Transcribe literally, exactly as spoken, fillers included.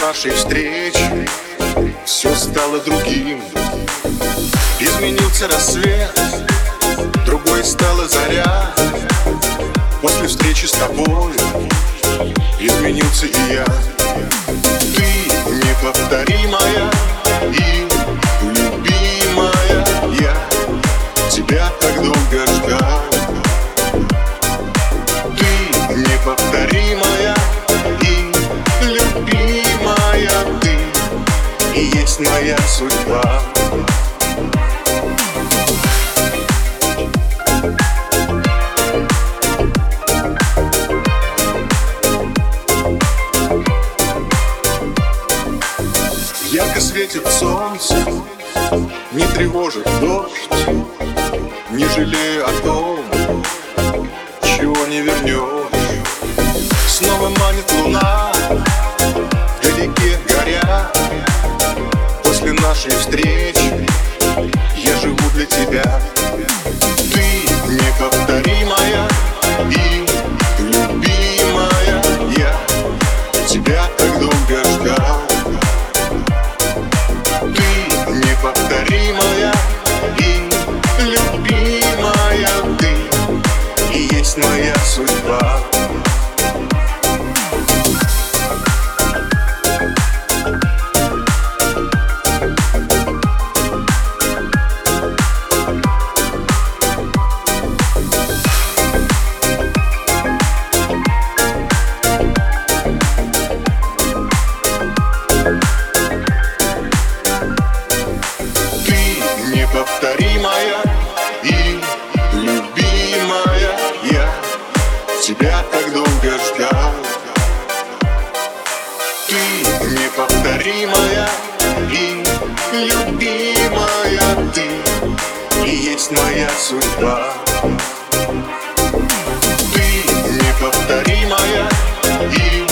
нашей встречи все стало другим. Изменился рассвет, другой стала заря. После встречи с тобой изменился и я. Ты неповторимая и любимая. Я тебя так долго ждал. Ты неповторимая и любимая. Ты и есть моя судьба. Ярко светит солнце, не тревожит дождь, не жалею о том, чего не вернешь. Снова манит луна, вдалеке горя. После нашей встречи я живу для тебя. Ты неповторимая и любимая. Я тебя так долго ждал. Неповторимая и любимая. Ты и есть моя судьба. Неповторимая и любимая. Я тебя так долго ждал. Ты неповторимая и любимая. Ты и есть моя судьба. Ты неповторимая и